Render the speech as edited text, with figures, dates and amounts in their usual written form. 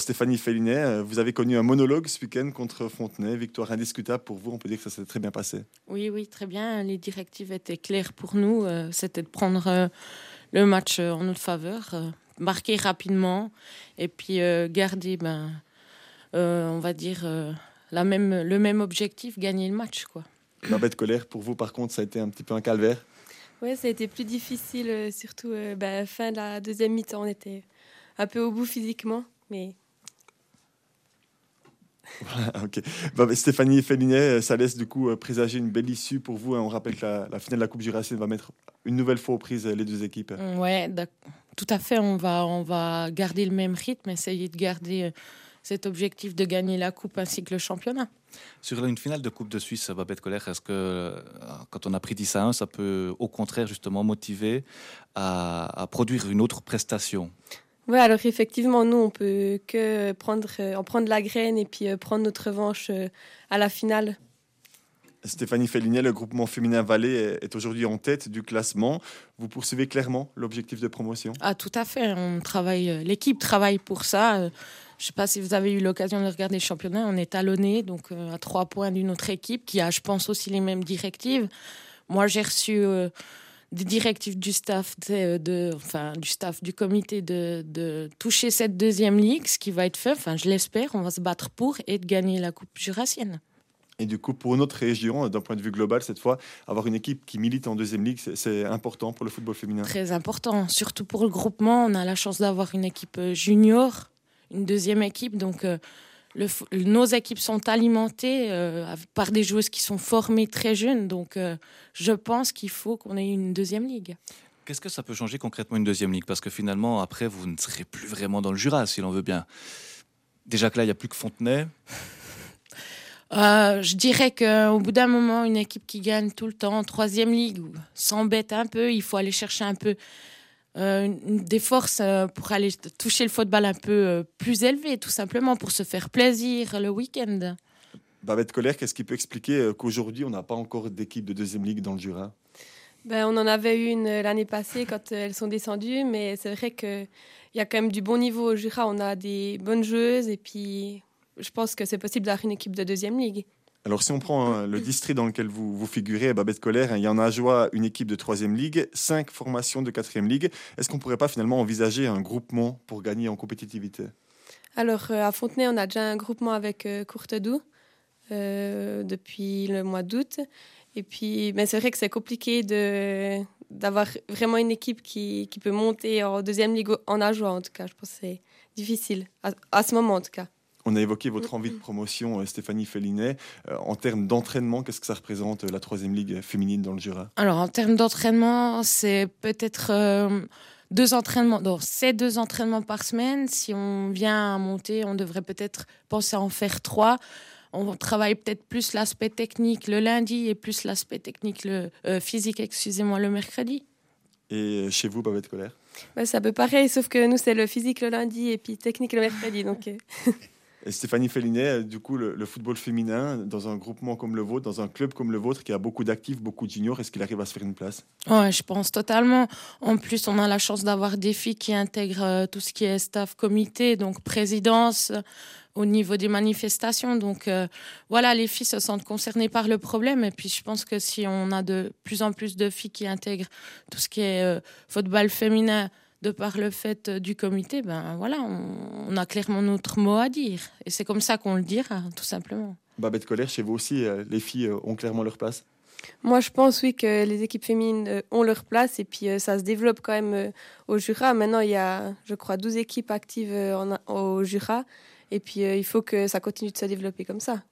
Stéphanie Fellinet, vous avez connu un monologue ce week-end contre Fontenay. Victoire indiscutable pour vous. On peut dire que ça s'est très bien passé. Oui, oui, très bien. Les directives étaient claires pour nous. C'était de prendre le match en notre faveur, marquer rapidement et puis garder, on va dire, le même objectif, gagner le match, quoi. Babette Colère, pour vous, par contre, ça a été un petit peu un calvaire. Oui, ça a été plus difficile, surtout fin de la deuxième mi-temps. On était un peu au bout physiquement, mais... Voilà, ok. Stéphanie Fellinet, ça laisse du coup présager une belle issue pour vous. On rappelle que la finale de la Coupe Jurassienne va mettre une nouvelle fois aux prises les deux équipes. Ouais, tout à fait. On va garder le même rythme, essayer de garder cet objectif de gagner la Coupe ainsi que le championnat. Sur une finale de Coupe de Suisse, Babette Colère, est-ce que quand on a pris 10-1, ça peut au contraire justement motiver à produire une autre prestation? Oui, alors effectivement, nous, on peut que en prendre la graine et puis prendre notre revanche à la finale. Stéphanie Fellinet, le groupement féminin Valais est aujourd'hui en tête du classement. Vous poursuivez clairement l'objectif de promotion? Ah, tout à fait. L'équipe travaille pour ça. Je ne sais pas si vous avez eu l'occasion de regarder le championnat. On est talonné, donc à 3 points d'une autre équipe qui a, je pense, aussi les mêmes directives. Moi, j'ai reçu des directives du staff, du staff du comité de toucher cette deuxième ligue, ce qui va être fait. Enfin, je l'espère. On va se battre pour et de gagner la Coupe jurassienne. Et du coup, pour notre région, d'un point de vue global, cette fois, avoir une équipe qui milite en deuxième ligue, c'est important pour le football féminin. Très important, surtout pour le groupement. On a la chance d'avoir une équipe junior, une deuxième équipe. Donc, nos équipes sont alimentées par des joueuses qui sont formées très jeunes. Donc, je pense qu'il faut qu'on ait une deuxième ligue. Qu'est-ce que ça peut changer concrètement une deuxième ligue? Parce que finalement, après, vous ne serez plus vraiment dans le Jura, si l'on veut bien. Déjà que là, il n'y a plus que Fontenay. Je dirais qu'au bout d'un moment, une équipe qui gagne tout le temps en troisième ligue s'embête un peu. Il faut aller chercher un peu des forces pour aller toucher le football un peu plus élevé, tout simplement, pour se faire plaisir le week-end. Babette Colère, qu'est-ce qui peut expliquer qu'aujourd'hui, on n'a pas encore d'équipe de deuxième ligue dans le Jura? On en avait eu une l'année passée quand elles sont descendues, mais c'est vrai qu'il y a quand même du bon niveau au Jura. On a des bonnes joueuses et puis... Je pense que c'est possible d'avoir une équipe de deuxième ligue. Alors, si on prend le district dans lequel vous figurez, Babette Colère, il y en a à Ajoie une équipe de troisième ligue, 5 formations de quatrième ligue. Est-ce qu'on ne pourrait pas finalement envisager un groupement pour gagner en compétitivité? Alors, à Fontenay, on a déjà un groupement avec Courtedoux depuis le mois d'août. Et puis, c'est vrai que c'est compliqué d'avoir vraiment une équipe qui peut monter en deuxième ligue en Ajoie, en tout cas. Je pense que c'est difficile, à ce moment, en tout cas. On a évoqué votre envie de promotion, Stéphanie Fellinet. En termes d'entraînement, qu'est-ce que ça représente, la troisième ligue féminine dans le Jura? Alors, en termes d'entraînement, c'est peut-être 2 entraînements. Donc, c'est 2 entraînements par semaine. Si on vient à monter, on devrait peut-être penser à en faire 3. On travaille peut-être plus l'aspect technique le lundi et plus l'aspect technique physique, le mercredi. Et chez vous, Babette Colère? C'est un peu pareil, sauf que nous, c'est le physique le lundi et puis technique le mercredi. Donc... Et Stéphanie Fellinet, du coup, le football féminin, dans un groupement comme le vôtre, dans un club comme le vôtre, qui a beaucoup d'actifs, beaucoup de juniors, est-ce qu'il arrive à se faire une place? Ouais, je pense totalement. En plus, on a la chance d'avoir des filles qui intègrent tout ce qui est staff comité, donc présidence, au niveau des manifestations. Donc voilà, les filles se sentent concernées par le problème. Et puis je pense que si on a de plus en plus de filles qui intègrent tout ce qui est football féminin, de par le fait du comité, on a clairement notre mot à dire. Et c'est comme ça qu'on le dira, tout simplement. Babette Colère, chez vous aussi, les filles ont clairement leur place? Moi, je pense, oui, que les équipes féminines ont leur place et puis ça se développe quand même au Jura. Maintenant, il y a, je crois, 12 équipes actives au Jura et puis il faut que ça continue de se développer comme ça.